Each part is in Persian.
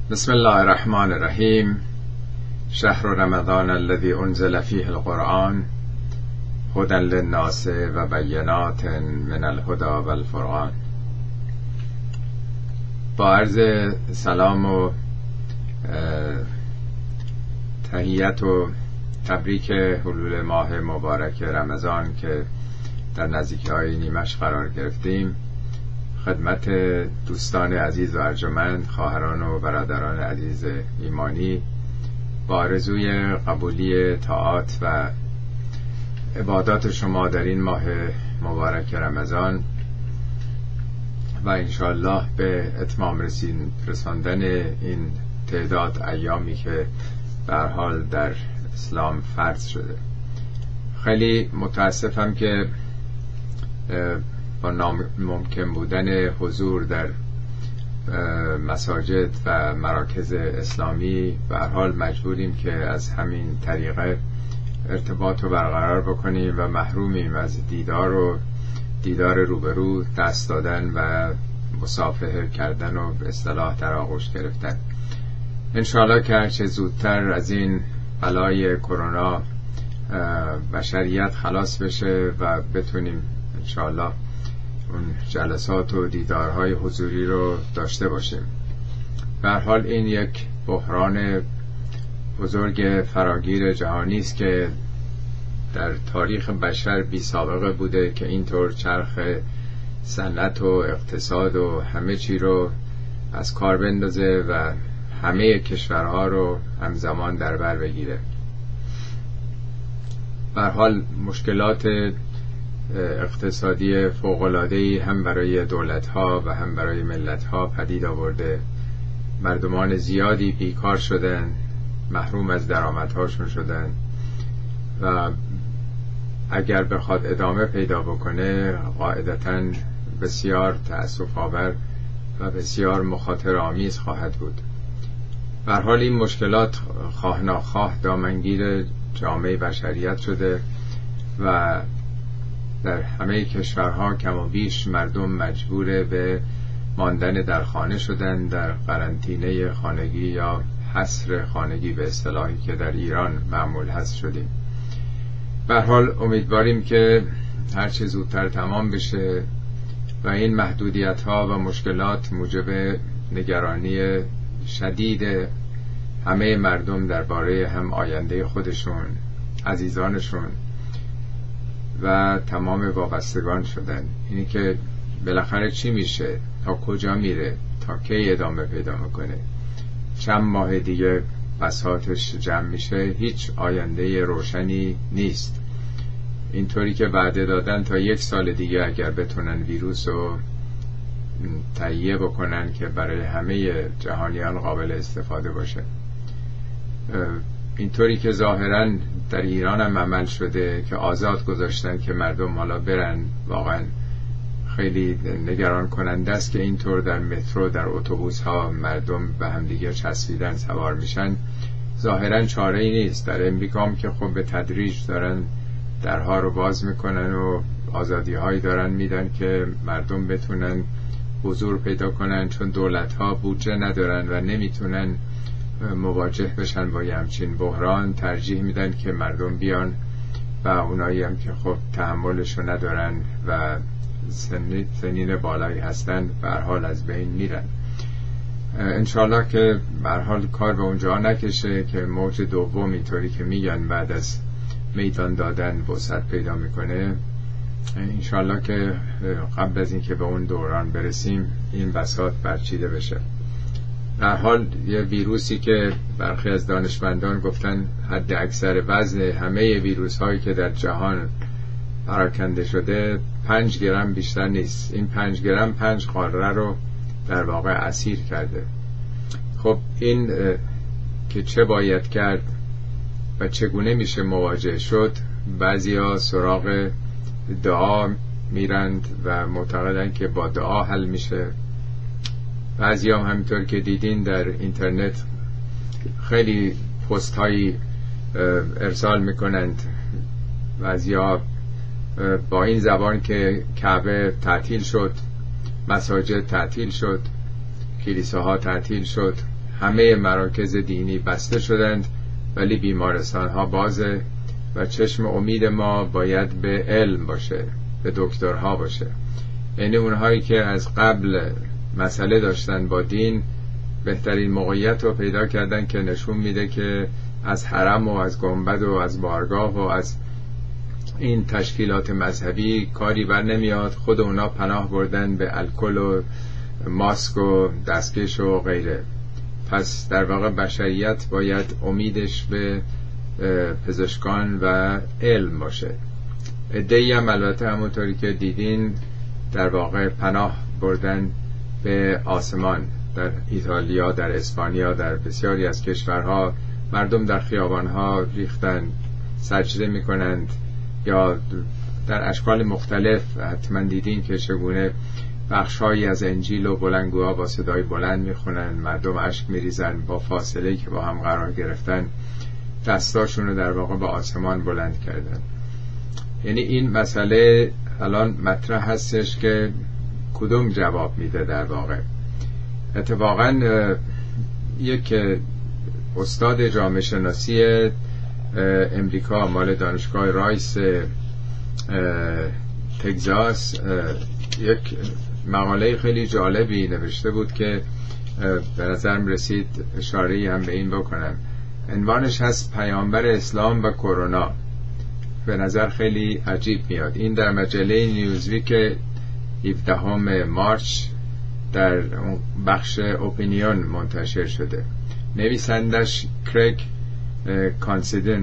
بسم الله الرحمن الرحیم. شهر رمضان الذي انزل فيه القرآن هدى للناس و بینات من الهدى والفرقان. با عرض سلام و تحیت و تبریک حلول ماه مبارک رمضان که در نزدیکی نیمش قرار گرفتیم، خدمت دوستان عزیز و ارجمند، خواهران و برادران عزیز ایمانی، با آرزوی قبولی طاعات و عبادات شما در این ماه مبارک رمضان و انشاءالله به اتمام رساندن این تعداد ایامی که به هر حال در اسلام فرض شده. خیلی متاسفم که با ناممکن بودن حضور در مساجد و مراکز اسلامی به هر حال مجبوریم که از همین طریقه ارتباط رو برقرار بکنیم و محرومیم از دیدار روبرو، دست دادن و مصافحه کردن و به اصطلاح در آغوش گرفتن. انشاءالله که هرچه زودتر از این بلای کرونا بشریت خلاص بشه و بتونیم انشاءالله اون جلسات و دیدارهای حضوری رو داشته باشیم. به هر حال این یک بحران بزرگ فراگیر جهانی است که در تاریخ بشر بی سابقه بوده که اینطور چرخ صنعت و اقتصاد و همه چی رو از کار بندازه و همه کشورها رو همزمان در بر بگیره. به هر حال مشکلات اقتصادی فوق‌العاده‌ای هم برای دولت‌ها و هم برای ملت‌ها پدید آورده. مردمان زیادی بیکار شدن، محروم از درآمدهاشون شدن و اگر بخواد ادامه پیدا بکنه قاعدتاً بسیار تأسف‌آور و بسیار مخاطر آمیز خواهد بود. به هر حال این مشکلات خواه ناخواه دامنگیر جامعه بشریت شده و در همه کشورها کم و بیش مردم مجبور به ماندن در خانه شدن، در قرنطینه خانگی یا حصر خانگی به اصطلاحی که در ایران معمول هست شدیم. به هر حال امیدواریم که هرچه زودتر تمام بشه و این محدودیت ها و مشکلات موجب نگرانی شدید همه مردم درباره هم آینده خودشون، عزیزانشون و تمام وابستگان شدن. اینی که بالاخره چی میشه، تا کجا میره، تا کی ادامه پیدا میکنه، چند ماه دیگه بساطش جمع میشه، هیچ آینده روشنی نیست. اینطوری که وعده دادن تا 1 سال دیگه اگر بتونن ویروس رو تهیه بکنن که برای همه جهانیان قابل استفاده باشه. اینطوری که ظاهراً در ایران هم عمل شده که آزاد گذاشتن که مردم حالا برن، واقعاً خیلی نگران کننده است که اینطور در مترو، در اتوبوس ها مردم به هم دیگه چسبیدن سوار میشن. ظاهراً چاره ای نیست. در امریکا هم که خب به تدریج دارن درها رو باز میکنن و آزادی هایی دارن میدن که مردم بتونن حضور پیدا کنن، چون دولت ها بودجه ندارن و نمیتونن مواجه بشن با همچین بحران. ترجیح میدن که مردم بیان و اونایی هم که خب تحملشو ندارن و سنین بالایی هستن به هر حال از بین میرن. انشالله که به هر حال کار به اونجا نکشه که موج دوم اینطوری که میگن بعد از میدان دادن وسعت پیدا میکنه. انشالله که قبل از این که به اون دوران برسیم این بساط برچیده بشه. در حال یه ویروسی که برخی از دانشمندان گفتن حد اکثر وزن همه ویروس هایی که در جهان پراکنده شده 5 گرم بیشتر نیست. این 5 گرم 5 قاره رو در واقع اسیر کرده. خب این که چه باید کرد و چگونه میشه مواجه شد، بعضیا سراغ دعا میرند و معتقدن که با دعا حل میشه. بعضی هم همینطور که دیدین در اینترنت خیلی پست هایی ارسال میکنند، بعضی ها با این زبان که کعبه تعطیل شد، مساجد تعطیل شد، کلیساها تعطیل شد، همه مراکز دینی بسته شدند ولی بیمارستان ها بازه و چشم امید ما باید به علم باشه، به دکترها باشه. یعنی اونهایی که از قبل مسئله داشتن با دین بهترین موقعیت رو پیدا کردن که نشون میده که از حرم و از گنبد و از بارگاه و از این تشکیلات مذهبی کاری بر نمیاد. خود اونا پناه بردن به الکل و ماسک و دستکش و غیره. پس در واقع بشریت باید امیدش به پزشکان و علم باشه. عده‌ای هم البته همونطوری که دیدین در واقع پناه بردن به آسمان. در ایتالیا، در اسپانیا، در بسیاری از کشورها مردم در خیابانها ریختن، سجده میکنند یا در اشکال مختلف. حتما دیدین که چگونه بخشهایی از انجیل و بلندگوها با صدای بلند میخونن، مردم اشک میریزن با فاصله که با هم قرار گرفتن، دستاشون رو در واقع به آسمان بلند کردن. یعنی این مسئله الان مطرح هستش که کدوم جواب میده. در واقع اتفاقا یک استاد جامعه شناسی امریکا مال دانشگاه رایس تگزاس یک مقاله خیلی جالبی نوشته بود که به نظرم رسید اشاره‌ای هم به این بکنم. عنوانش هست پیامبر اسلام و کرونا. به نظر خیلی عجیب میاد. این در مجله نیوزویک 17 مارچ در بخش اپینیون منتشر شده. نویسندش کریگ کانسیدن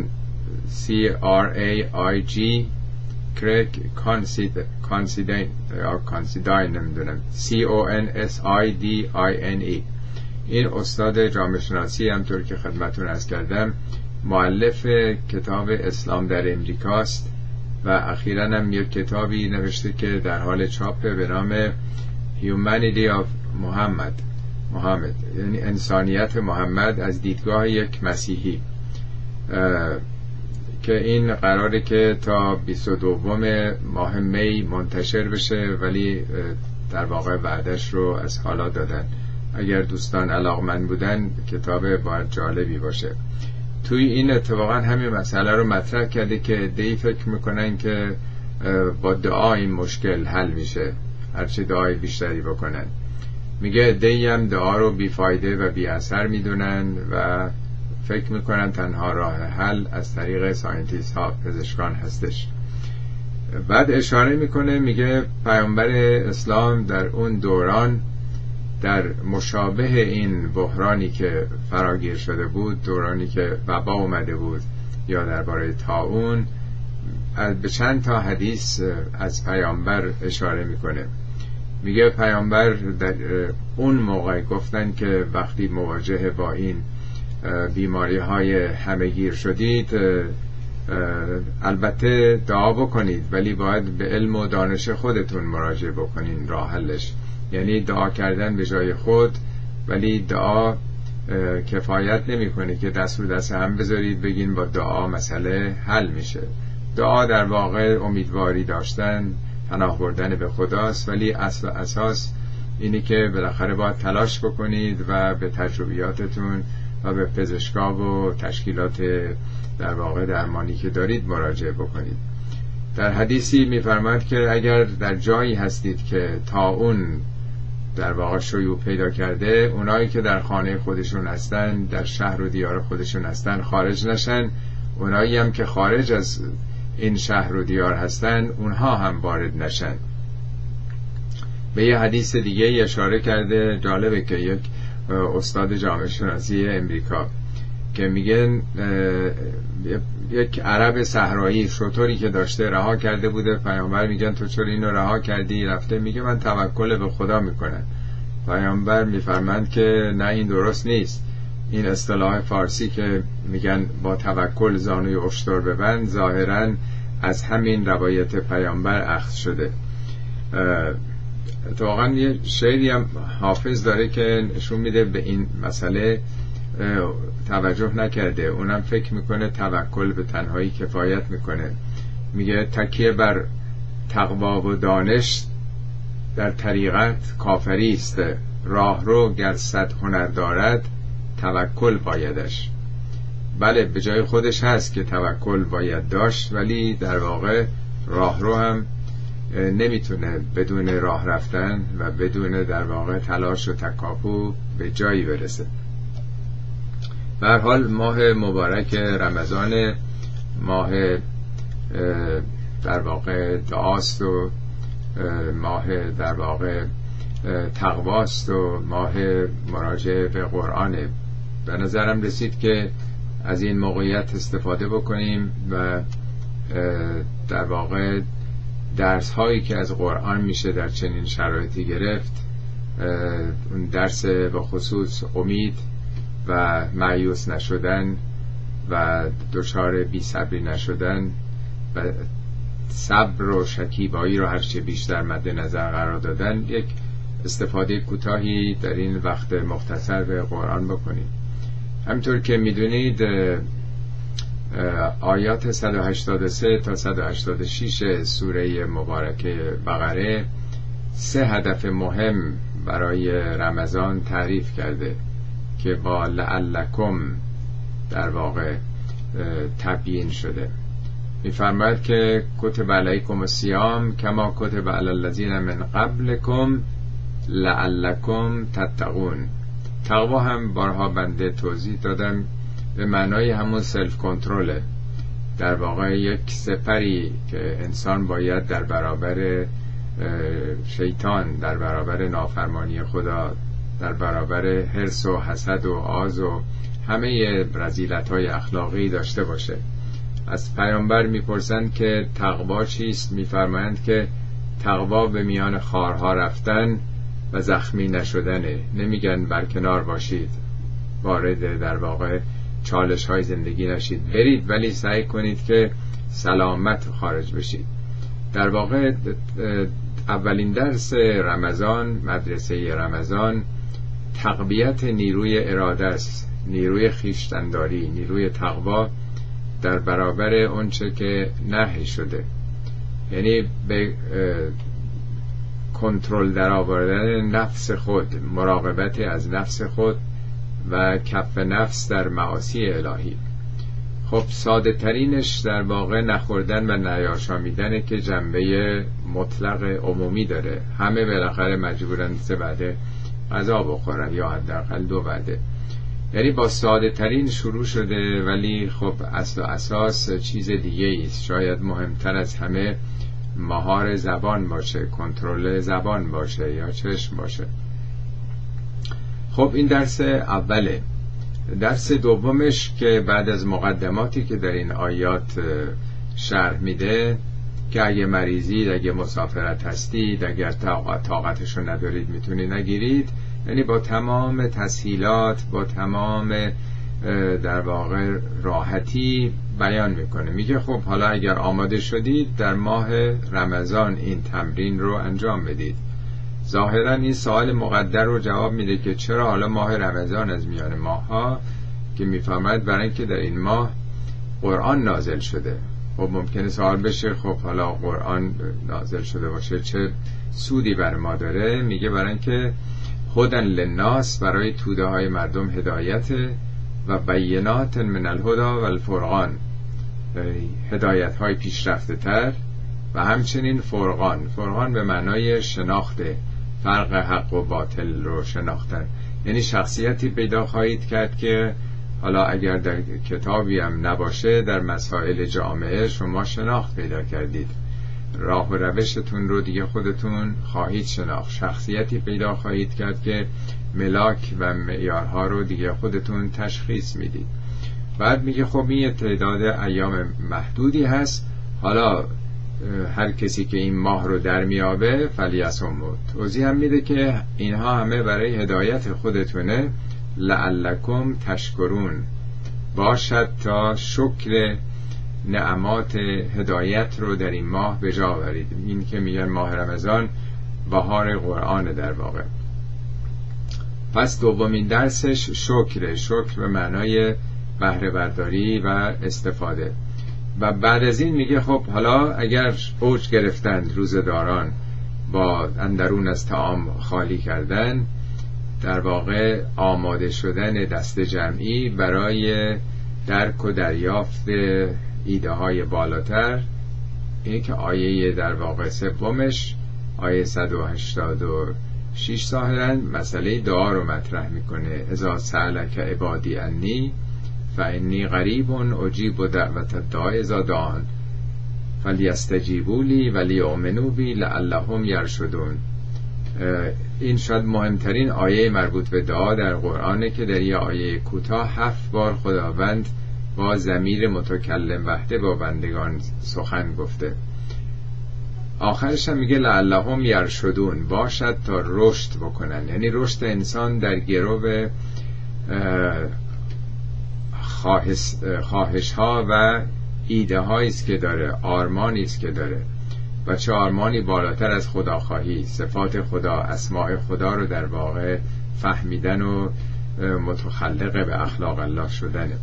CRAIG کریگ کانسیدین یا کانسیدین نمیدونم CONSIDINE. این استاد جامعه شناسی همطور که خدمتون عرض کردم مؤلف کتاب اسلام در امریکاست و اخیراً هم یک کتابی نوشته که در حال چاپه به نام Humanity of Muhammad، یعنی انسانیت محمد از دیدگاه یک مسیحی، که این قراره که تا 22 ماه می منتشر بشه، ولی در واقع وعدش رو از حالا دادن. اگر دوستان علاقمند بودن کتاب باید جالبی باشه. توی این اتفاقا همین مسئله رو مطرح کرده که دی فکر میکنن که با دعا این مشکل حل میشه، هرچی دعای بیشتری بکنن. میگه دی هم دعا رو بیفایده و بی اثر میدونن و فکر میکنن تنها راه حل از طریق ساینتیست ها، پزشکان هستش. بعد اشاره میکنه، میگه پیامبر اسلام در اون دوران در مشابه این بحرانی که فراگیر شده بود، دورانی که وبا اومده بود یا درباره طاعون، به چند تا حدیث از پیامبر اشاره میکنه. میگه پیامبر در اون موقع گفتن که وقتی مواجه با این بیماری های همهگیر شدید البته دعا بکنید، ولی باید به علم و دانش خودتون مراجعه بکنین راه حلش. یعنی دعا کردن به جای خود، ولی دعا کفایت نمیکنه که دست رو دست هم بذارید بگین با دعا مسئله حل میشه. دعا در واقع امیدواری داشتن، پناه بردن به خداست، ولی اصل و اساس اینی که بالاخره باید تلاش بکنید و به تجربیاتتون و به پزشکا و تشکیلات در واقع درمانی که دارید مراجعه بکنید. در حدیثی میفرماید که اگر در جایی هستید که طاعون در واقع شیوع پیدا کرده، اونایی که در خانه خودشون هستن، در شهر و دیار خودشون هستن، خارج نشن. اونایی هم که خارج از این شهر و دیار هستن، اونها هم وارد نشن. به یه حدیث دیگه اشاره کرده، جالبه که یک استاد جامعه شناسی امریکا که میگن یک عرب صحرایی شطوری که داشته رها کرده بوده، پیامبر میگن تو چرا اینو رها کردی؟ رفته میگه من توکل به خدا میکنم. پیامبر میفرمند که نه، این درست نیست. این اصطلاح فارسی که میگن با توکل زانوی اشتر ببند، ظاهرا از همین روایت پیامبر اخذ شده. اتفاقا یه شعری هم حافظ داره که نشون میده به این مسئله توجه نکرده. اونم فکر میکنه توکل به تنهایی کفایت میکنه. میگه تکیه بر تقوا و دانش در طریقت کافری است، راه رو گر صد هنر دارد توکل بایدش. بله به جای خودش هست که توکل باید داشت، ولی در واقع راهرو هم نمیتونه بدون راه رفتن و بدون در واقع تلاش و تکاپو به جایی برسه. به هر حال ماه مبارک رمضان ماه در واقع دعاست و ماه در واقع تقواست و ماه مراجعه به قرآنه. به نظرم رسید که از این موقعیت استفاده بکنیم و در واقع درس هایی که از قرآن میشه در چنین شرایطی گرفت، اون درس به خصوص امید و مایوس نشدن و دچار بی‌صبری نشدن و صبر و شکیبایی رو هرچه بیشتر مد نظر قرار دادن، یک استفاده کوتاهی در این وقت مختصر به قرآن بکنیم. همطور که میدونید آیات 183 تا 186 سوره مبارکه بقره 3 هدف مهم برای رمضان تعریف کرده که با لعلکم در واقع تبیین شده. می‌فرماید که کتب علیکم الصیام کما کتب علی الذین من قبلکم لعلکم تتقون. تقوا هم بارها بنده توضیح دادم به معنای همون سلف کنترله، در واقع یک سپری که انسان باید در برابر شیطان، در برابر نافرمانی خدا، در برابر حرص و حسد و آز و همه رذیلت‌های اخلاقی داشته باشه. از پیامبر میپرسند که تقوا چیست؟ میفرمایند که تقوا به میان خارها رفتن و زخمی نشدنه. نمیگن برکنار باشید، وارد در واقع چالش های زندگی نشید، برید ولی سعی کنید که سلامت خارج بشید. در واقع اولین درس رمضان، مدرسه رمضان، تقویت نیروی اراده است، نیروی خویشتن‌داری، نیروی تقوا در برابر اونچه که نهی شده، یعنی به کنترل در آوردن نفس خود، مراقبت از نفس خود و کف نفس در معاصی الهی. خب ساده ترینش در واقع نخوردن و نیاشامیدنه که جنبه مطلق عمومی داره. همه بالاخره مجبورن 3 وعده غذا بخورن یا حداقل 2 وعده. یعنی با ساده ترین شروع شده، ولی خب اصل و اساس چیز دیگه است. شاید مهمتر از همه مهار زبان باشه، کنترل زبان باشه یا چشم باشه. خب این درس اوله. درس دومش که بعد از مقدماتی که در این آیات شرح میده که اگه مریضید، اگه مسافرت هستید، اگر طاقتشو ندارید میتونید نگیرید، یعنی با تمام تسهیلات، با تمام در واقع راحتی بیان میکنه. میگه خب حالا اگر آماده شدید در ماه رمضان این تمرین رو انجام بدید. ظاهرا این سوال مقدر رو جواب میده که چرا حالا ماه رمضان از میان ماه‌ها، که میفهمد برای اینکه در این ماه قرآن نازل شده. خب ممکنه سوال بشه خب حالا قرآن نازل شده باشه چه سودی بر ما داره؟ میگه برای اینکه هدن للناس، برای توده های مردم هدایت، و بینات من الهدی و الفرقان، هدایت های پیشرفته تر و همچنین فرقان به معنای شناخته، فرق حق و باطل رو شناختن. یعنی شخصیتی پیدا خواهید کرد که حالا اگر در کتابی هم نباشه در مسائل جامعه شما شناخت پیدا کردید، راه و روشتون رو دیگه خودتون خواهید شناخت. شخصیتی پیدا خواهید کرد که ملاک و معیارها رو دیگه خودتون تشخیص میدید. بعد میگه خب این تعداد ایام محدودی هست، حالا هر کسی که این ماه رو در میابه فلیصمه. توضیح هم میده که اینها همه برای هدایت خودتونه، لعلکم تشکرون، باشد تا شکر نعمات هدایت رو در این ماه به جا آورید. این که میگن ماه رمضان بهار قرآن در واقع. پس دومین درسش شکر به معنای بهره برداری و استفاده. و بعد از این میگه خب حالا اگر اوج گرفتند روزداران با اندرون از طعام خالی کردن، در واقع آماده شدن دست جمعی برای درک و دریافت ایده های بالاتر. این که آیه در واقع سومش، آیه 186 ظاهراً مسئله دعا رو مطرح میکنه. اذا سألک عبادی انی فانی قریب اجیب دعوت الداع اذا دعان فلیستجیبوا لی ولیؤمنوا بی لعلهم یرشدون. این شاید مهمترین آیه مربوط به دعا در قرآنه که در یه آیه کوتاه 7 بار خداوند با ضمیر متکلم وحده با بندگان سخن گفته. آخرش هم میگه لعلهم یرشدون، باشد تا رشد بکنن. یعنی رشد انسان در گرو خواهش ها و ایده هایی است که داره، آرمانی است که داره، و چه آرمانی بالاتر از خداخواهی، صفات خدا، اسماء خدا رو در واقع فهمیدن و متخلق به اخلاق الله شدنه.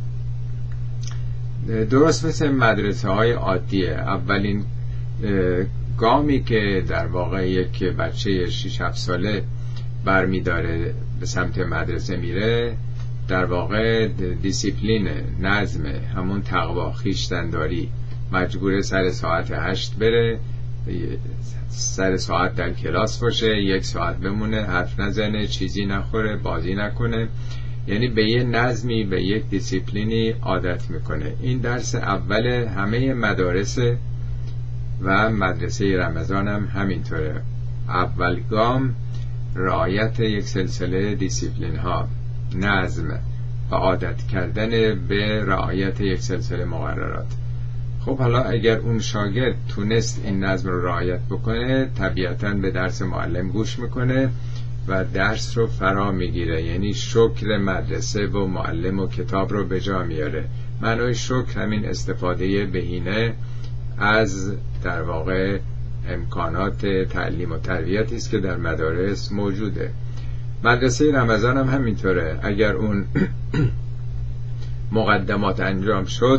درست مثل مدرسه های عادیه. اولین گامی که در واقع یک بچه 6-7 ساله برمیداره به سمت مدرسه میره، در واقع دیسیپلین، نظم، همون تقوا، خویشتن‌داری. مجبوره سر ساعت 8 بره، سر ساعت در کلاس باشه، 1 ساعت بمونه، حرف نزنه، چیزی نخوره، بازی نکنه. یعنی به یه نظمی، به یک دیسیپلینی عادت میکنه. این درس اول همه مدارس و مدرسه رمضان هم همینطوره. اول گام رعایت یک سلسله دیسیپلین ها، نظم و عادت کردن به رعایت یک سلسله مقررات. خب حالا اگر اون شاگرد تونست این نظم رو رعایت بکنه، طبیعتاً به درس معلم گوش میکنه و درس رو فرا میگیره. یعنی شکر مدرسه و معلم و کتاب رو به جا میاره. معنای شکر همین استفاده بهینه از در واقع امکانات تعلیم و تربیتی است که در مدارس موجوده. مدرسه رمضان هم همینطوره. اگر اون مقدمات انجام شد،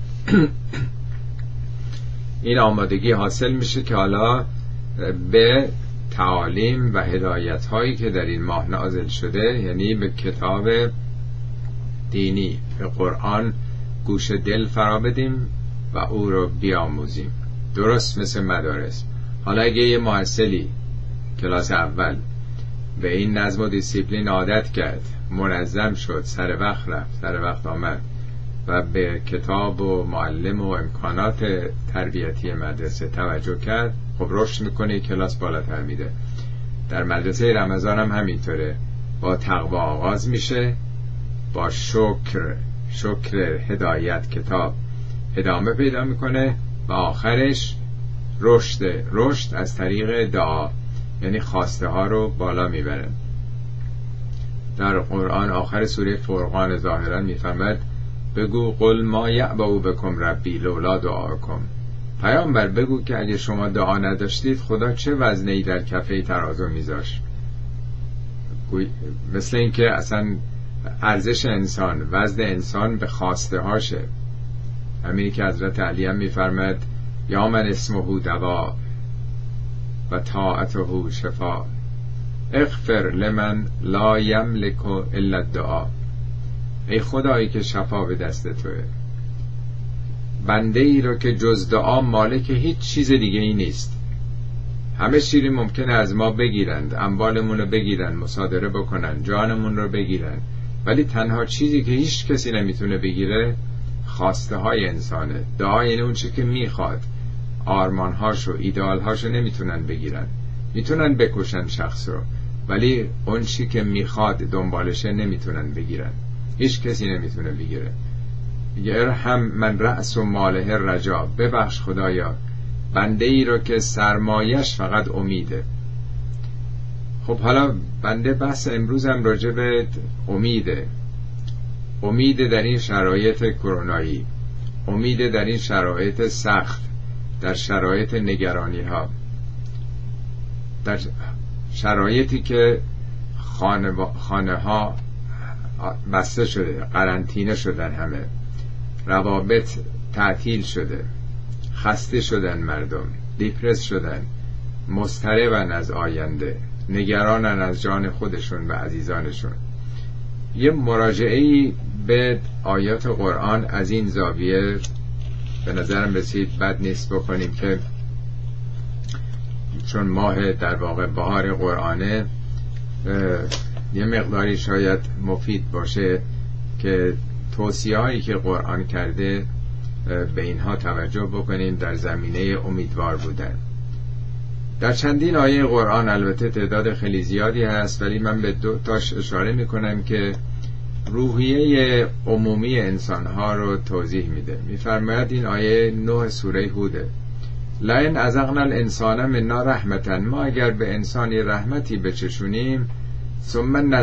این آمادگی حاصل میشه که حالا به تعالیم و هدایت هایی که در این ماه نازل شده، یعنی به کتاب دینی، به قرآن گوش دل فرا بدیم و او رو بیاموزیم. درست مثل مدارس. حالا اگه یه محصلی کلاس اول به این نظم و دیسیپلین عادت کرد، منظم شد، سر وقت رفت، سر وقت آمد و به کتاب و معلم و امکانات تربیتی مدرسه توجه کرد، خب رشد میکنه، کلاس بالاتر میده. در مدرسه رمضان هم همینطوره. با تقوا آغاز میشه، با شکر هدایت کتاب ادامه پیدا میکنه و آخرش رشد از طریق دعا، یعنی خواسته ها رو بالا میبره. در قرآن آخر سوره فرقان ظاهرا میفرماد بگو قل ما یعبأ بکم ربی لولا دعاکم. پیامبر بگو که اگه شما دعا نداشتید خدا چه وزنی در کفه ترازو میذاشت. مثل این که اصلا ارزش انسان، وزن انسان به خواسته هاشه. همینی که حضرت علی هم میفرماد یا من اسمه دوا و طاعته شفا اغفر لمن لا یملک الا الدعا. ای خدایی که شفا به دست توه، بنده ای رو که جز دعا مالک هیچ چیز دیگه ای نیست. همه چیزی ممکنه از ما بگیرند، اموالمون رو بگیرن، مصادره بکنن، جانمون رو بگیرن، ولی تنها چیزی که هیچ کسی نمیتونه بگیره خواسته های انسانه. دعا یعنی اون چی که میخواد. آرمانهاشو، ایدئالهاشو نمیتونن بگیرن. میتونن بکشن شخص رو، ولی اون چی که میخواد دنبالشه نمیتونن بگیرن. هیچ کسی نمیتونه بگیره. ارحم من رأس و ماله رجا. ببخش خدایا بنده ای رو که سرمایش فقط امیده. خب حالا بنده بحث امروز هم راجع به امیده در این شرایط کرونایی، امیده در این شرایط سخت، در شرایط نگرانی ها، در شرایطی که خانه ها بسته شده، قرنطینه شدن، همه روابط تعطیل شده، خسته شدن، مردم دیپرس شدن، مضطربن از آینده، نگرانن از جان خودشون و عزیزانشون. یه مراجعه‌ای به آیات قرآن از این زاویه به نظرم رسید بد نیست بکنیم که چون ماه در واقع بهار قرآنه یه مقداری شاید مفید باشه که توصیه هایی که قرآن کرده به اینها توجه بکنیم در زمینه امیدوار بودن. در چندین آیه قرآن البته تعداد خیلی زیادی هست، ولی من به 2 تاش اشاره میکنم که روحیه عمومی انسانها رو توضیح میده. میفرماید این آیه 9 سوره هوده: لئن اذقنا الانسان منا رحمتا، ما اگر به انسانی رحمتی بچشونیم ثم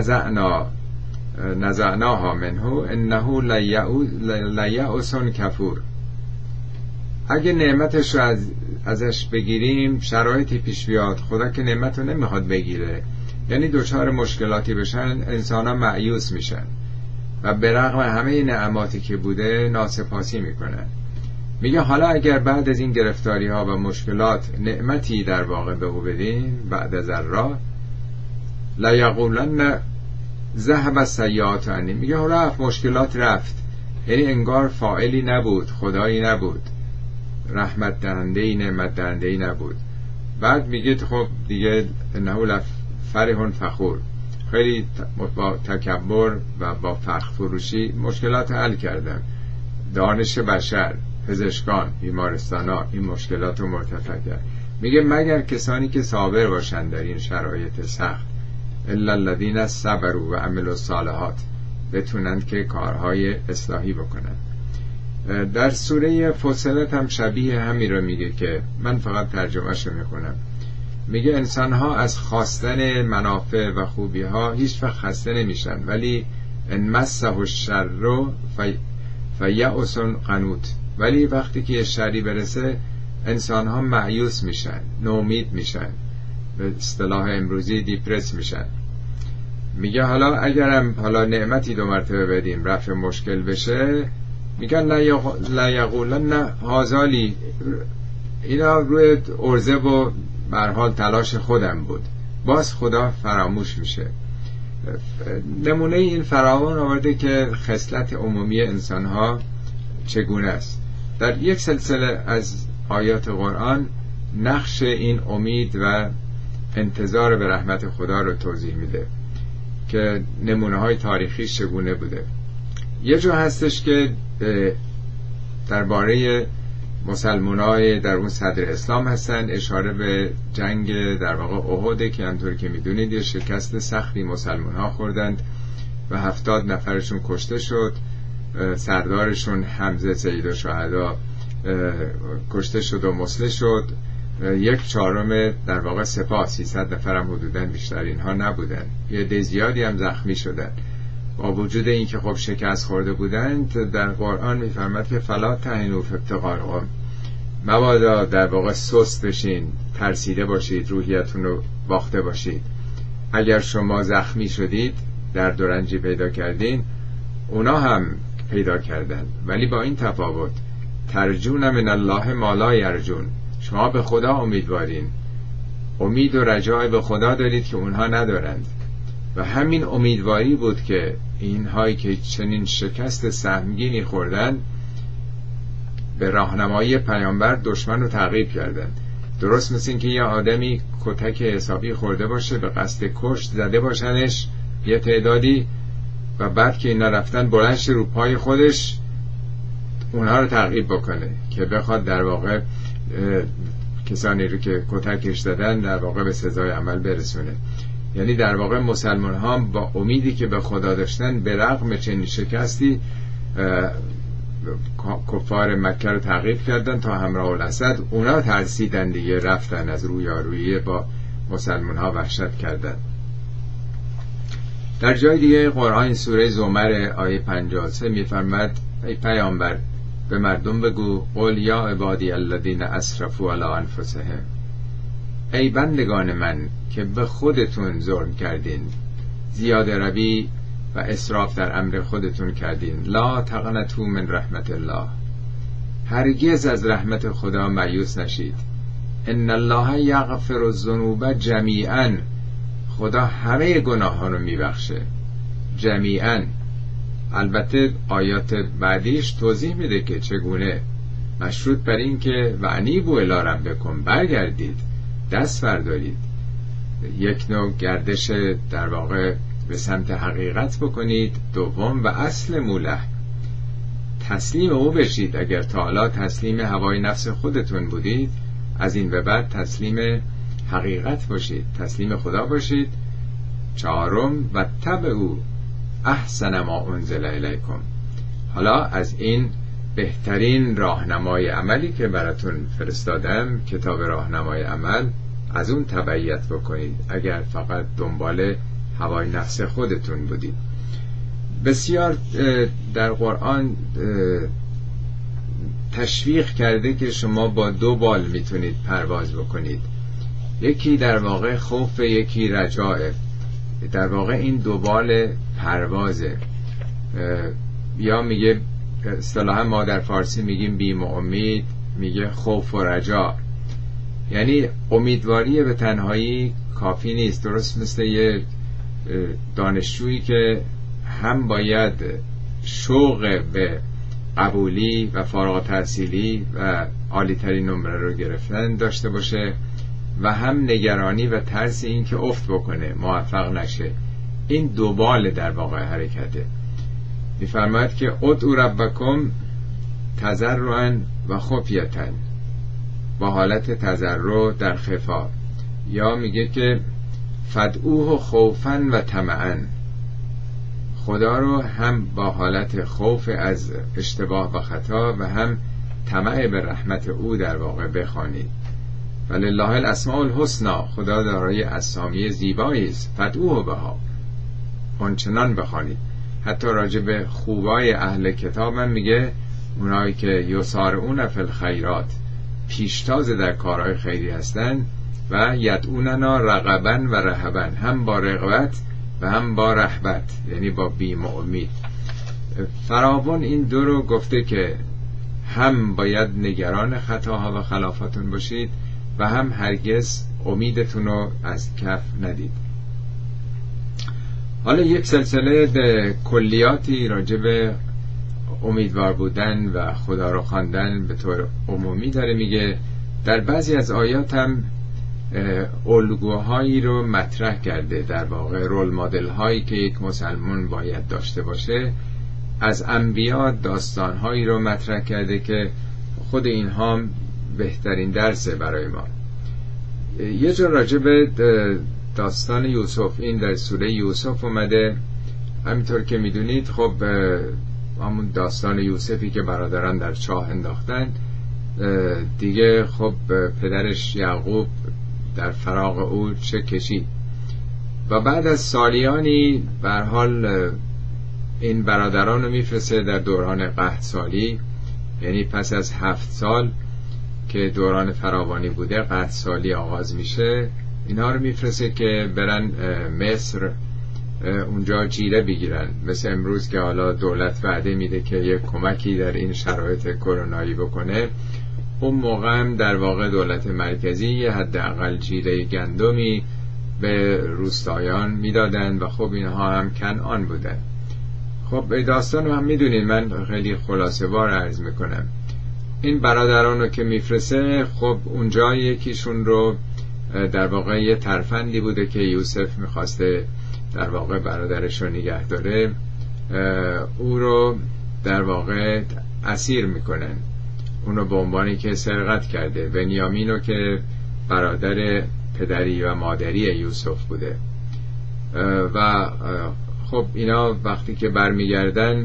نزعناها منه انه لیأس کفور، اگه نعمتش رو ازش بگیریم شرایطی پیش بیاد، خدا که نعمت رو نمیخواد بگیره، یعنی دچار مشکلاتی بشن، انسان ها مایوس میشن و به رغم همه نعماتی که بوده ناسپاسی میکنن. میگه حالا اگر بعد از این گرفتاری ها و مشکلات نعمتی در واقع به او بدین، بعد از ذرا لیقولن ذهب السیئات عنی، میگه رفت، مشکلات رفت، یعنی انگار فاعلی نبود، خدایی نبود، رحمت دهندهی، نعمت دهندهی نبود. بعد میگه خب دیگه انه لفرح فخور، خیلی با تکبر و با فخر فروشی مشکلات حل کردن. دانش بشر، پزشکان، بیمارستانا این مشکلات رو مرتفع کرد. میگه مگر کسانی که صابر باشن در این شرایط سخت، الا الذین صبروا و عملوا الصالحات، بتونن که کارهای اصلاحی بکنن. در سوره فصلت هم شبیه همین رو میگه که من فقط ترجمهش رو میخونم. میگه انسان ها از خواستن منافع و خوبی ها هیچ وقت خسته نمیشن، ولی ان مسه الشر فیأس قنوط، ولی وقتی که شری برسه انسان ها مایوس میشن، نومید میشن، به اصطلاح امروزی دیپرس میشن. میگه حالا اگرم حالا نعمتی 2 مرتبه بدیم رفع مشکل بشه، میگن لیقولن هازالی، اینا روی عرضه و برحال تلاش خودم بود، باز خدا فراموش میشه. نمونه این فراوان آورده که خصلت عمومی انسانها چگونه است. در یک سلسله از آیات قرآن نقش این امید و انتظار به رحمت خدا رو توضیح میده که نمونه های تاریخی چگونه بوده. یه جا هستش که درباره مسلمانای در اون صدر اسلام هستن، اشاره به جنگ در واقع احد که همطور که میدونید یه شکست سختی مسلمان ها خوردند و 70 نفرشون کشته شد، سردارشون حمزه سید الشهدا کشته شد و مسله شد، 1/4 در واقع سپاه 300 نفرم حدوداً، بیشتر اینها نبودن، یه عده زیادی هم زخمی شدن. با وجود این که خب شکست خورده بودند، در قرآن میفرماد که فلا تهنوا فی ابتغاء القوم، مبادا در واقع سست بشین، ترسیده باشید، روحیتون رو باخته باشید. اگر شما زخمی شدید، درد و رنجی پیدا کردین، اونا هم پیدا کردن، ولی با این تفاوت ترجون من الله ما لا یرجون، شما به خدا امیدوارین، امید و رجای به خدا دارید که اونها ندارند. و همین امیدواری بود که اینهایی که چنین شکست سهمگینی خوردن به راهنمایی پیامبر دشمن رو تعقیب کردن. درست مثل این که یه آدمی کتک حسابی خورده باشه، به قصد کشت زده باشنش یه تعدادی، و بعد که اینا رفتن بلندش رو پای خودش اونها رو تعقیب بکنه که بخواد در واقع کسانی رو که کتکش دادن در واقع به سزای عمل برسونه. یعنی در واقع مسلمان ها با امیدی که به خدا داشتن به رغم چنین شکستی کفار مکه رو تعقیب کردن تا همراه الاسد. اونا ترسیدن دیگه، رفتن از رویارویی با مسلمان ها وحشت کردن. در جای دیگه قرآن سوره زمر آیه 53 میفرماد ای پیامبر به مردم بگو قل یا عبادی الذین اسرفوا علی انفسهم، ای بندگان من که به خودتون ظلم کردین، زیاده روی و اسراف در امر خودتون کردین، لا تقنطوا من رحمت الله، هرگز از رحمت خدا مایوس نشید، ان الله یغفر الذنوب جمیعا، خدا همه گناه ها رو میبخشه جمیعاً. البته آیات بعدیش توضیح میده که چگونه، مشروط بر این که و انیبوا الی ربکم، برگردید، دست بردارید، یک نوع گردش در واقع به سمت حقیقت بکنید. دوم و اصل موله، تسلیم او بشید. اگر تا حالا تسلیم هوای نفس خودتون بودید، از این به بعد تسلیم حقیقت باشید، تسلیم خدا باشید. چهارم و تبعوا احسن ما انزل الیکم. حالا از این بهترین راهنمای عملی که براتون فرستادم، کتاب راهنمای عمل، از اون تبعیت بکنید اگر فقط دنبال هوای نفس خودتون بودید. بسیار در قرآن تشویق کرده که شما با دو بال میتونید پرواز بکنید، یکی در واقع خوف، یکی رجاء. در واقع این دو بال پروازه. یا میگه اصطلاحا ما در فارسی میگیم بیم و امید، میگه خوف و رجا. یعنی امیدواری به تنهایی کافی نیست. درست مثل یه دانشجویی که هم باید شوق به قبولی و فارغ التحصیلی و عالی ترین نمره رو گرفتن داشته باشه و هم نگرانی و ترس این که افت بکنه، موفق نشه. این دو بال در واقع حرکته. میفرماید که ادعوا ربکم تضرعا و خفیة، با حالت تضرع در خفا. یا میگه که فدعوه خوفا و طمعا، خدا رو هم با حالت خوف از اشتباه و خطا و هم طمع به رحمت او در واقع بخوانید. ولله الاسماء الحسنی، خدا دارای اسامی زیبایی است، فدعوه بها، اونچنان بخوانید. حتی راجع به خوبای اهل کتاب هم میگه اونایی که یسارعون فی الخیرات، پیشتاز در کارهای خیری هستن، و یدعوننا رغبا و رهبا، هم با رغبت و هم با رهبت، یعنی با بیم و امید. فراوان این دو رو گفته که هم باید نگران خطاها و خلافاتون باشید و هم هرگز امیدتون رو از کف ندید. حالا یک سلسله کلیاتی راجع به امیدوار بودن و خدا رو خواندن به طور عمومی داره میگه. در بعضی از آیات هم الگوهایی رو مطرح کرده، در واقع رول مدل هایی که یک مسلمان باید داشته باشه. از انبیا داستانهایی رو مطرح کرده که خود اینها بهترین درسه برای ما. یه جا راجع به داستان یوسف، این در سوره یوسف اومده. همینطور که میدونید خب همون داستان یوسفی که برادران در چاه انداختن دیگه، خب پدرش یعقوب در فراق او چه کشید و بعد از سالیانی به هر حال این برادران رو میفرسته در دوران قحط سالی، یعنی پس از 7 سال که دوران فراوانی بوده قحط سالی آغاز میشه. اینا رو میفرسته که برن مصر، اونجا جیره بگیرن، مثل امروز که حالا دولت وعده میده که یک کمکی در این شرایط کرونایی بکنه. اون موقع هم در واقع دولت مرکزی یه حداقل جیره گندمی به روستایان میدادن و خب اینها هم کنعان بودن. خب داستان رو هم میدونید، من خیلی خلاصه وار عرض میکنم. این برادران رو که میفرسه، خب اونجا یکیشون رو در واقع یه ترفندی بوده که یوسف میخواسته در واقع برادرش رو نگه داره، او رو در واقع اسیر میکنن، اون رو به عنوانی که سرقت کرده. بنیامین رو که برادر پدری و مادری یوسف بوده. و خب اینا وقتی که برمیگردن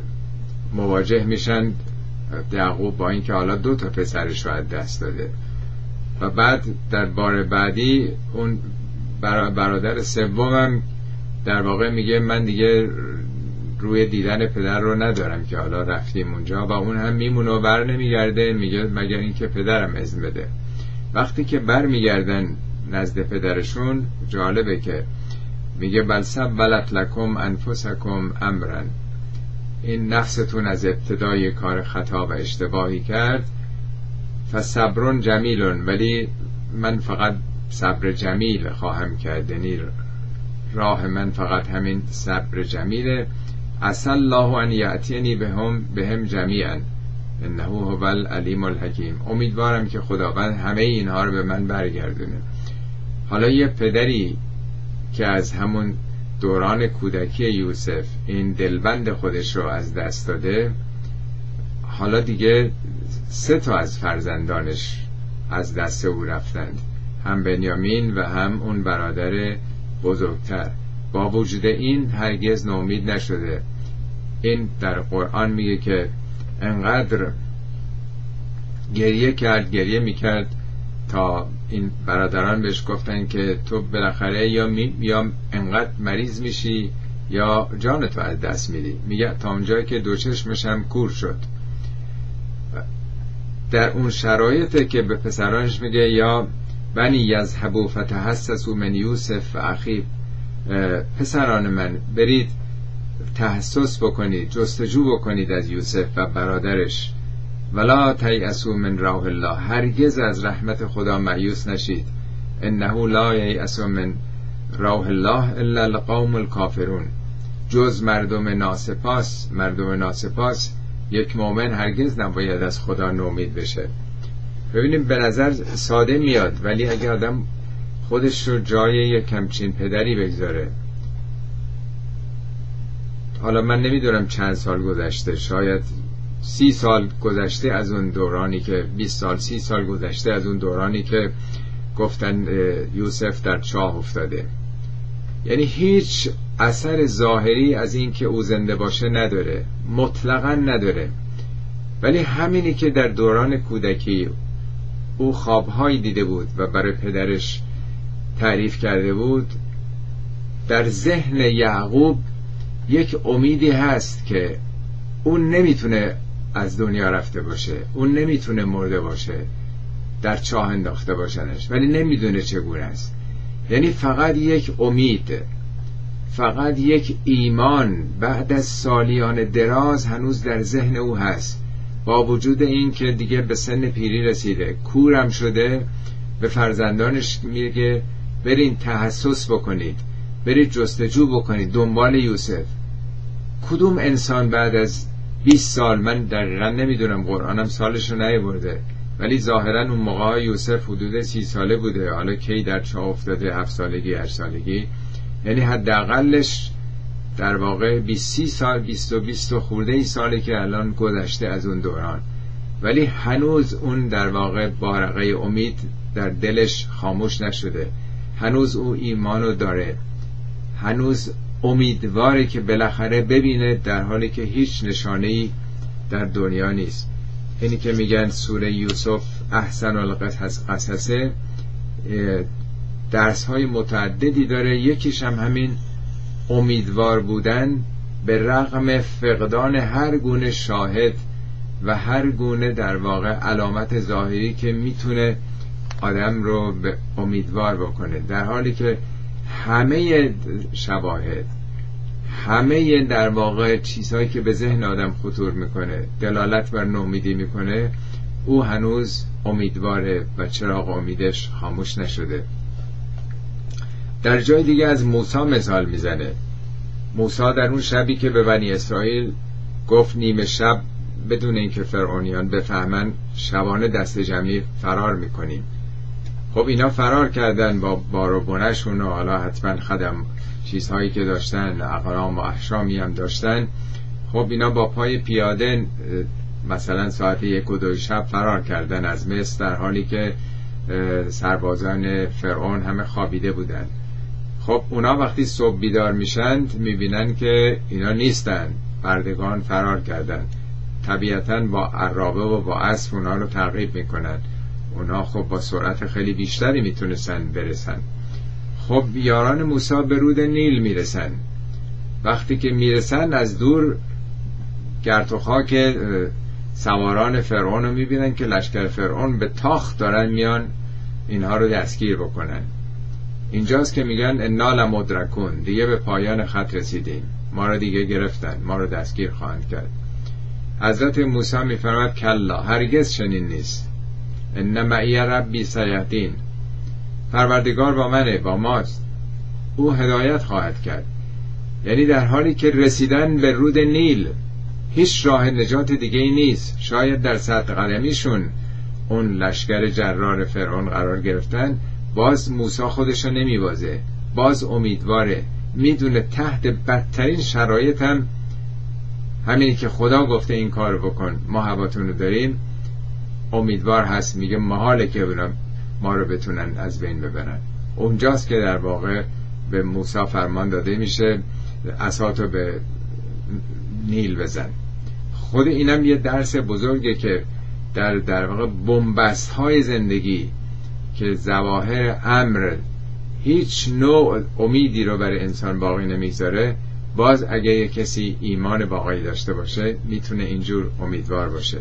مواجه میشن یعقوب با این که حالا 2 پسرش رو از دست داده و بعد در بار بعدی اون برادر سومم در واقع میگه من دیگه روی دیدن پدر رو ندارم که حالا رفتیم اونجا، و اون هم میمونه و بر نمیگرده، میگه مگر این که پدرم اذن بده. وقتی که بر میگردن نزد پدرشون، جالبه که میگه بل سولت لکم انفسکم امرا، این نفستون از ابتدای کار خطا و اشتباهی کرد، فصبر جمیل، ولی من فقط صبر جمیل خواهم کرد، یعنی راه من فقط همین صبر جمیله. عسى الله ان یأتینی بهم جمیعا انه هو العلیم الحکیم. امیدوارم که خداوند همه اینها رو به من برگردونه. حالا یه پدری که از همون دوران کودکی یوسف این دلبند خودش رو از دست داده، حالا دیگه 3 تا از فرزندانش از دست او رفتند، هم بنیامین و هم اون برادر بزرگتر. با وجود این هرگز ناامید نشده. این در قرآن میگه که انقدر گریه میکرد تا این برادران بهش گفتن که تو بالاخره یا انقدر مریض میشی یا جانتو از دست میدی. میگه تا اونجایی که 2 چشمش هم کور شد. در اون شرایطه که به پسرانش میگه یا بنی یذهبوا فتحسسوا من یوسف و اخیه، پسران من برید تحسس بکنید، جستجو بکنید از یوسف و برادرش. ولا تیأسوا من روح الله، هرگز از رحمت خدا مایوس نشید. انه لا ییأس من روح الله الا القوم الکافرون، جز مردم ناسپاس یک مؤمن هرگز نباید از خدا نومید بشه. ببینیم به نظر ساده میاد، ولی اگه آدم خودش رو جای یک همچین پدری بگذاره، حالا من نمیدونم چند سال گذشته، شاید 30 سال گذشته از اون دورانی که 20 سال 30 سال گذشته از اون دورانی که گفتن یوسف در چاه افتاده، یعنی هیچ اثر ظاهری از این که او زنده باشه نداره، مطلقا نداره. ولی همینی که در دوران کودکی او خوابهایی دیده بود و برای پدرش تعریف کرده بود، در ذهن یعقوب یک امیدی هست که اون نمیتونه از دنیا رفته باشه، اون نمیتونه مرده باشه، در چاه انداخته باشنش، ولی نمیدونه چگونه است. یعنی فقط یک امید، فقط یک ایمان بعد از سالیان دراز هنوز در ذهن او هست. با وجود این که دیگه به سن پیری رسیده، کورم شده، به فرزندانش میگه برین تحسس بکنید، برید جستجو بکنید دنبال یوسف. کدوم انسان بعد از 20 سال، من دقیقا نمیدونم، قرآنم سالش رو نیاورده، ولی ظاهرا اون موقع یوسف حدود 30 ساله بوده، حالا کی در چاه افتاده، 7 سالگی 8 سالگی، یعنی حداقلش در واقع 20 سال 20 خورده ای ساله که الان گذشته از اون دوران، ولی هنوز اون در واقع بارقه امید در دلش خاموش نشده، هنوز او ایمانو داره، هنوز امیدواره که بالاخره ببینه، در حالی که هیچ نشانه‌ای در دنیا نیست. اینی که میگن سوره یوسف احسن القصص، درس های متعددی داره، یکیش هم همین امیدوار بودن به رغم فقدان هر گونه شاهد و هر گونه در واقع علامت ظاهری که میتونه آدم رو به امیدوار بکنه، در حالی که همه شواهد، همه در واقع چیزهایی که به ذهن آدم خطور میکنه، دلالت بر نومیدی میکنه، او هنوز امیدواره و چراغ امیدش خاموش نشده. در جای دیگه از موسی مثال میزنه. موسی در اون شبی که به بنی اسرائیل گفت نیمه شب بدون اینکه فرعونیان بفهمن شبانه دست جمعی فرار میکنیم. خب اینا فرار کردن با بار و بنشون و حالا حتما خدم چیزهایی که داشتن، اقرام و احشامی هم داشتن. خب اینا با پای پیاده مثلا ساعت 1 و 2 شب فرار کردن از مصر، در حالی که سربازان فرعون همه خوابیده بودن. خب اونا وقتی صبح بیدار میشند میبینن که اینا نیستن، بردگان فرار کردن. طبیعتاً با عرابه و با اسب اونا رو تعقیب میکنن. اونا خب با سرعت خیلی بیشتری میتونستن برسن. خب یاران موسی به رود نیل میرسن. وقتی که میرسن از دور گرد و خاک سواران فرعون رو میبینن که لشکر فرعون به تاخت دارن میان اینها رو دستگیر بکنن. اینجاست که میگن انا لمدرکون، دیگه به پایان خط رسیدیم، ما رو دیگه گرفتن، ما رو دستگیر خواهند کرد. حضرت موسی میفرماد کلا، هرگز چنین نیست، ان معی ربی سیهدین، پروردگار با منه، با ماست. او هدایت خواهد کرد. یعنی در حالی که رسیدن به رود نیل هیچ راه نجات دیگه ای نیست، شاید در صد قدمیشون اون لشکر جرار فرعون قرار گرفتن، باز موسی خودشو نمیبازه، باز امیدواره، میدونه تحت بدترین شرایط هم همینی که خدا گفته این کار بکن، ما هواتونو داریم، امیدوار هست، میگه محاله که ما رو بتونن از بین ببرن. اونجاست که در واقع به موسی فرمان داده میشه عصاتو به نیل بزن. خود اینم یه درس بزرگه که در واقع بنبست های زندگی که ظواهر امر هیچ نوع امیدی رو برای انسان باقی نمیذاره، باز اگه یه کسی ایمان واقعی داشته باشه میتونه اینجور امیدوار باشه.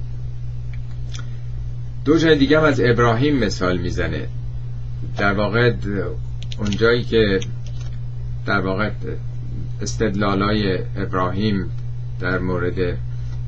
دو جای دیگه هم از ابراهیم مثال میزنه. در واقع اونجایی که در واقع استدلالای ابراهیم در مورد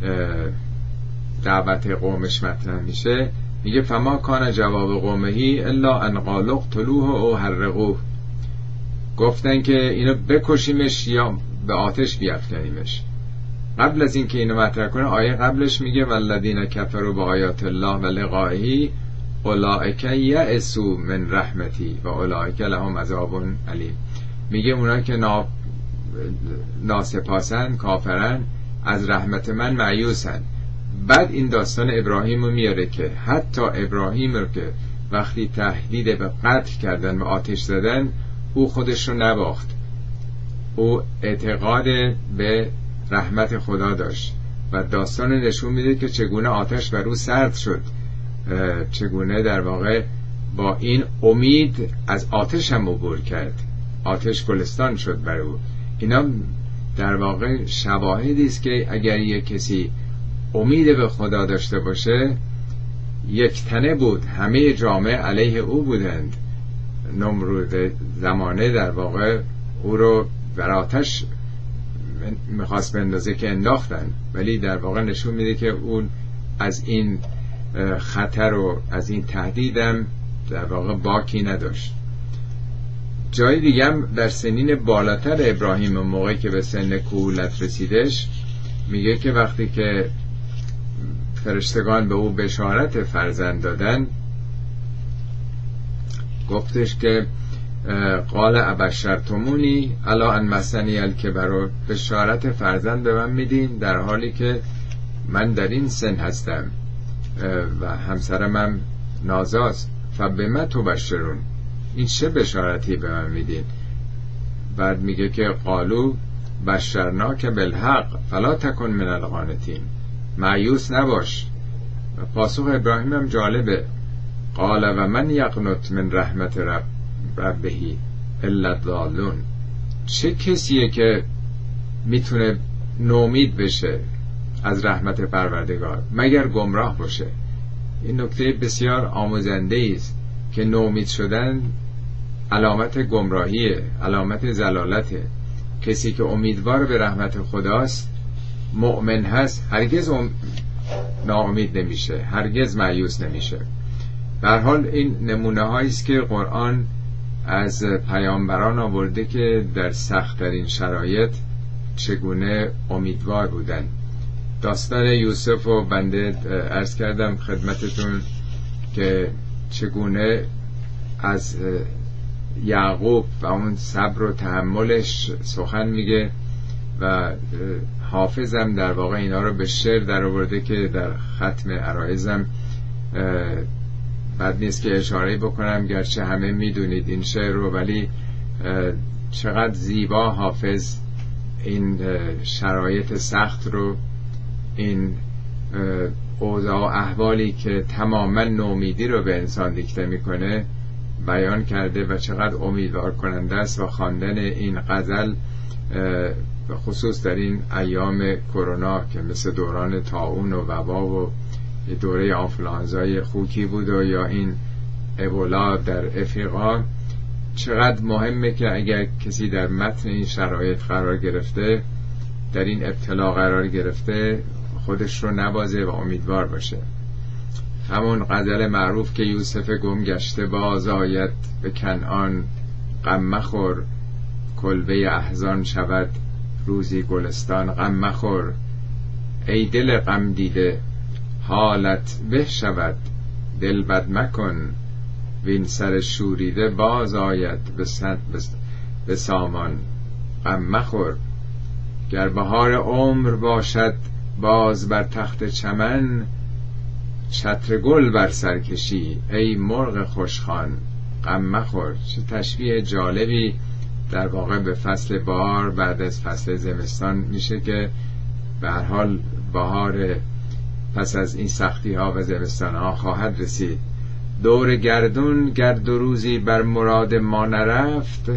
دعوت قومش مطرح میشه، میگه فما کان جواب قومهی الا ان قالوا اقتلوه او حرقوه، گفتن که اینو بکشیمش یا به آتش بیافکنیمش. قبل از این که اینو مطرح کنه آیه قبلش میگه والذین کفروا بآیات الله و لقائه اولئک یئسوا من رحمتی و اولئک لهم عذاب علیم. میگه اونا که ناسپاسن، کافرن، از رحمت من مایوسن. بعد این داستان ابراهیم رو میاره که حتی ابراهیم رو که وقتی تهدید به قتل کردن و آتش زدن او خودش رو نباخت، او اعتقاد به رحمت خدا داشت و داستان نشون میده که چگونه آتش بر او سرد شد، چگونه در واقع با این امید از آتش هم عبور کرد، آتش گلستان شد بر او. اینا در واقع شواهدی است که اگر یک کسی امید به خدا داشته باشه، یک تنه بود، همه جامعه علیه او بودند، نمرود زمانه در واقع او رو بر آتش میخواست بندازه که انداختن، ولی در واقع نشون میده که اون از این خطر و از این تهدیدم در واقع باکی نداشت. جای دیگه هم در سنین بالاتر ابراهیم موقعی که به سن کهولت رسیدش، میگه که وقتی که فرشتگان به او بشارت فرزند دادن، گفتش که قال ابشرتمونی الا ان مسنی الکبر، بشارت فرزند به من میدین در حالی که من در این سن هستم و همسرم هم نازاست، فبما تبشرون، این چه بشارتی به من میدین؟ بعد میگه که قالو بشرناک بالحق فلا تکن من القانتین، مایوس نباش. و پاسخ ابراهیم هم جالبه، قال و من یقنط من رحمت ربهی الا الضالون، چه کسیه که میتونه نومید بشه از رحمت پروردگار مگر گمراه باشه؟ این نکته بسیار آموزنده است که نومید شدن علامت گمراهیه، علامت زلالته. کسی که امیدوار به رحمت خداست، مؤمن هست، هرگز ناامید نمیشه، هرگز مایوس نمیشه. به هر حال این نمونه هایی است که قرآن از پیامبران آورده که در سخت‌ترین شرایط چگونه امیدوار بودن. داستان یوسف و بنده عرض کردم خدمتتون که چگونه از یعقوب و اون صبر و تحملش سخن میگه و حافظم در واقع اینا رو به شعر در آورده که در ختم عرایزم بد نیست که اشاره بکنم، گرچه همه میدونید این شعر رو، ولی چقدر زیبا حافظ این شرایط سخت رو، این اوضاع و احوالی که تماما نومیدی رو به انسان دیکته میکنه بیان کرده و چقدر امیدوار کننده است. و خواندن این غزل خصوص در این ایام کرونا که مثل دوران طاعون و وبا و دوره آنفلانزای خوکی بود و یا این ابولا در افریقا، چقدر مهمه که اگر کسی در متن این شرایط قرار گرفته، در این ابتلا قرار گرفته، خودش رو نبازه و امیدوار باشه. همون غزل معروف که یوسف گم گشته باز آید به کنعان، غم مخور کلبه احزان شود روزی گلستان. غم مخور ای دل غم دیده، حالت به شود دل بد مکن، وین سر شوریده باز آید به سامان. غم مخور گر بهار عمر باشد باز بر تخت چمن، چتر گل بر سر کشی ای مرغ خوشخوان. غم مخور. چه تشبیه جالبی در واقع به فصل بهار بعد از فصل زمستان میشه که به هر حال بهار پس از این سختی ها و زمستان ها خواهد رسید. دور گردون گرد و روزی بر مراد ما نرفت،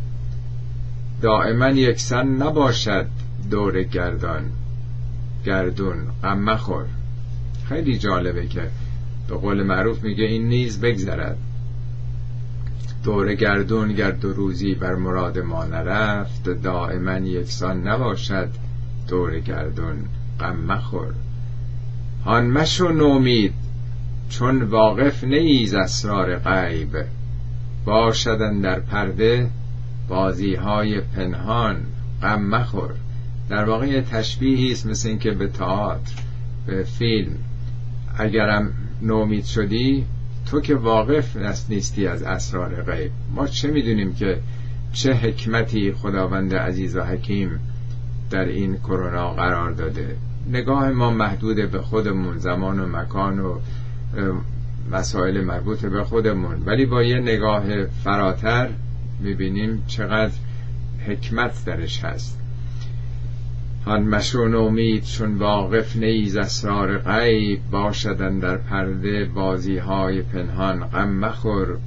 دائما یکسان نباشد دور گردون. غم مخور. خیلی جالبه که به قول معروف میگه این نیز بگذرد. دور گردون گرد و روزی بر مراد ما نرفت، دائما یکسان نباشد دور گردون. غم مخور. هان مشو نومید چون واقف نیز اسرار غیب، باشدن در پرده بازی های پنهان. غم مخور. در واقع یه تشبیهی است مثل این که به تئاتر، به فیلم، اگرم نومید شدی تو که واقف نیستی از اسرار غیب. ما چه میدونیم که چه حکمتی خداوند عزیز و حکیم در این کرونا قرار داده. نگاه ما محدود به خودمون، زمان و مکان و مسائل مربوط به خودمون، ولی با یه نگاه فراتر میبینیم چقدر حکمت درش هست. هان مشو نومید چون واقف نیز اسرار غیب، باشدن در پرده بازی های پنهان. غم مخور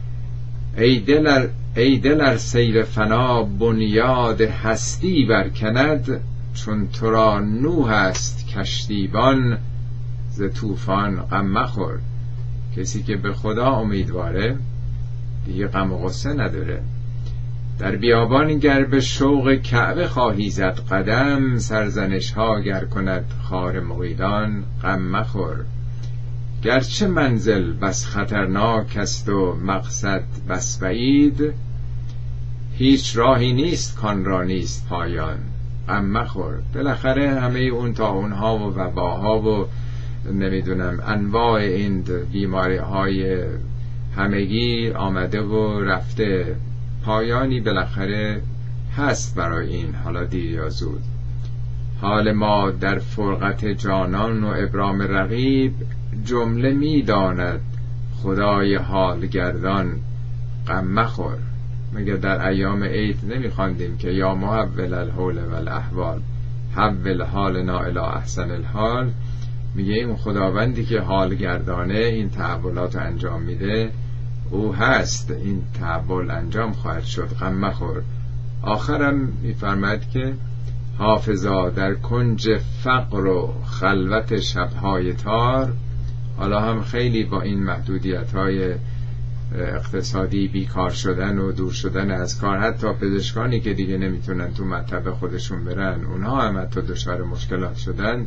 ای دل ار سیل فنا بنیاد هستی برکند، چون تو را نوح است کشتیبان ز طوفان. غم مخور. کسی که به خدا امیدواره دیگه غم و غصه نداره. در بیابان گر به شوق کعبه خواهی زد قدم، سرزنش ها گر کند خار مغیلان. غم مخور. گرچه منزل بس خطرناک است و مقصد بس بعید، هیچ راهی نیست کان را نیست پایان. غم مخور. بالاخره همه اون طاعونها و وباها و نمیدونم انواع این بیماری های همگی آمده و رفته، پایانی بالاخره هست برای این، حالا دیر یا زود. حال ما در فرقت جانان و ابرام رقیب، جمله میداند خدای حال گردان. غم مخور. مگر در ایام عید نمیخواندیم که یا محول الحول و الاحوال حول حالنا الی احسن الحال؟ میگه این خداوندی که حال گردانه این تحولات انجام میده او هست، این تحول انجام خواهد شد. غم مخور. آخرم میفرماید که حافظا در کنج فقر و خلوت شبهای تار، حالا هم خیلی با این محدودیت‌های اقتصادی بیکار شدن و دور شدن از کار، حتی پزشکانی که دیگه نمیتونن تو مطب خودشون برن اونها هم حتی دچار مشکلات شدن.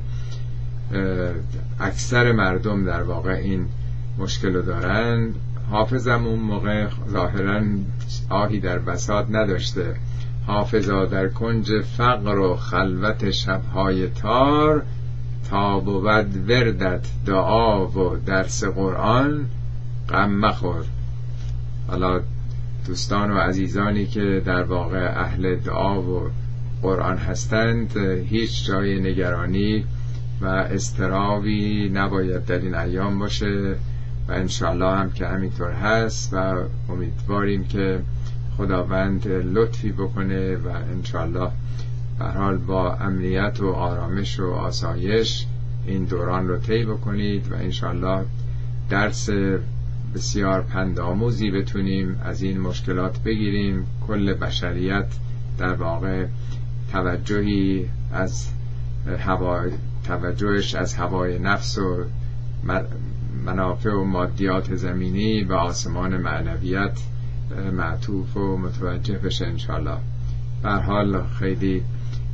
اکثر مردم در واقع این مشکل رو دارن. حافظم اون موقع ظاهراً آهی در بساط نداشته. حافظا در کنج فقر و خلوت شبهای تار، تا بود وردت دعا و درس قرآن. غم مخور. حالا دوستان و عزیزانی که در واقع اهل دعا و قرآن هستند، هیچ جای نگرانی و اضطرابی نباید در این ایام باشه و انشالله هم که همینطور هست و امیدواریم که خداوند لطفی بکنه و انشالله به هر حال با امنیت و آرامش و آسایش این دوران رو طی بکنید و انشالله درس بسیار پندآموزی بتونیم از این مشکلات بگیریم. کل بشریت در واقع توجهش از هوای نفس و منافع و مادیات زمینی و آسمان معنویت معطوف و متوجه بشه انشالله. به هر حال خیلی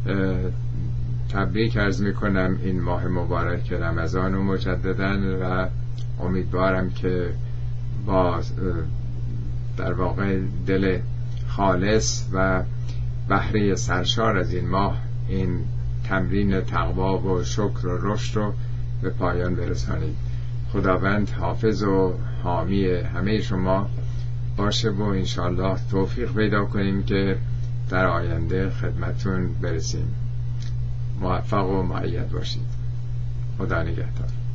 تبریک عرض میکنم این ماه مبارک رمضان و مجدداً و امیدوارم که با در واقع دل خالص و بهره سرشار از این ماه این تمرین تقوا و شکر و رشد رو به پایان برسانید. خداوند حافظ و حامی همه شما باشه و انشاءالله توفیق پیدا کنیم که در آینده خدمتون برسیم. موفق و مؤید باشید. خدا نگهدار.